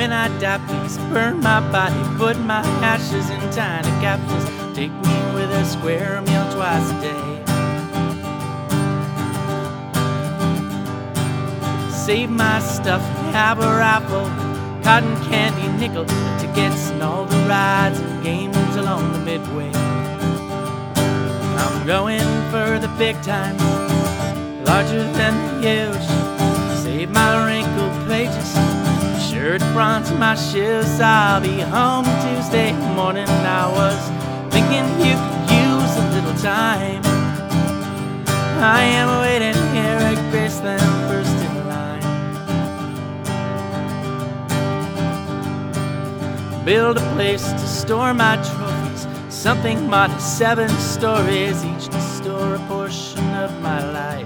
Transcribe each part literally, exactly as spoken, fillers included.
when I die, please burn my body, put my ashes in tiny capsules. Take me with a square meal twice a day. Save my stuff, have a rifle, cotton candy, nickel tickets, and all the rides and games along the midway. I'm going for the big time, larger than the ocean. Save my wrinkled pages, shirt, bronze, my shoes. I'll be home Tuesday morning. I was thinking you could use a little time. I am waiting here at Graceland, first in line. Build a place to store my trophies, something modest, seven stories each, to store a portion of my life.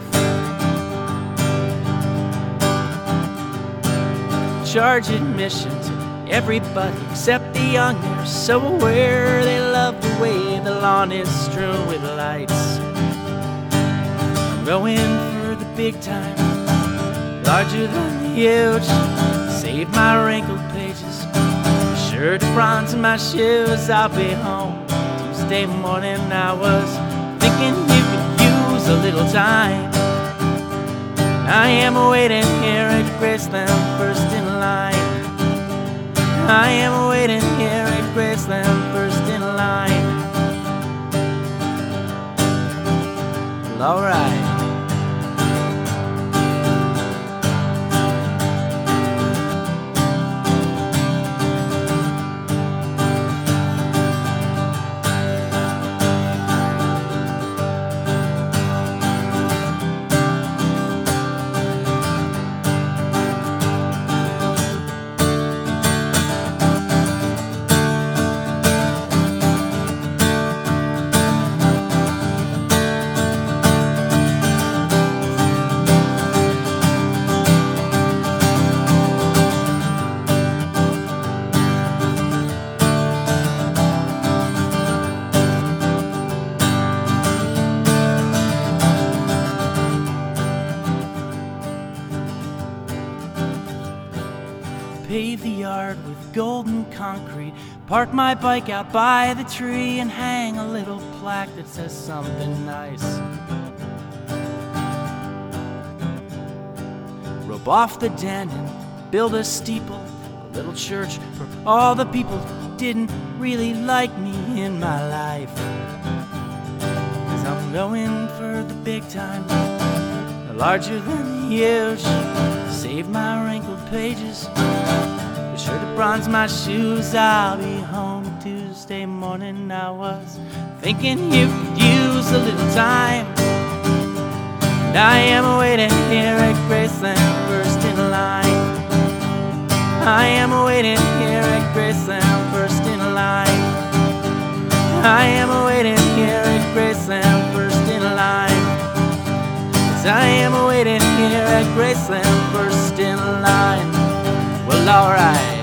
Charge admission to everybody except the young. They're so aware, they love the way the lawn is strewn with lights. I'm going for the big time, larger than the ocean. Save my wrinkled pages, shirt, bronze, and my shoes. I'll be home Tuesday morning. I was thinking you could use a little time. I am waiting here at Graceland, first in line. I am waiting here at Graceland, first in line. Well, all right. Pave the yard with golden concrete, park my bike out by the tree, and hang a little plaque that says something nice. Rope off the den and build a steeple, a little church for all the people who didn't really like me in my life. 'Cause I'm going for the big time, larger than the ocean. Save my wrinkled pages, the shirt of bronze, my shoes. I'll be home Tuesday morning. I was thinking you could use a little time. And I am waiting here at Graceland, first in line. I am waiting here at Graceland, first in line. I am waiting here at Graceland, first in line. I am waiting here at Graceland, first in line. Well, alright.